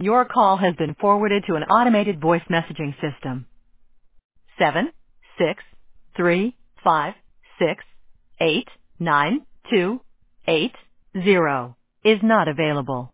Your call has been forwarded to an automated voice messaging system. 763568928 is not available.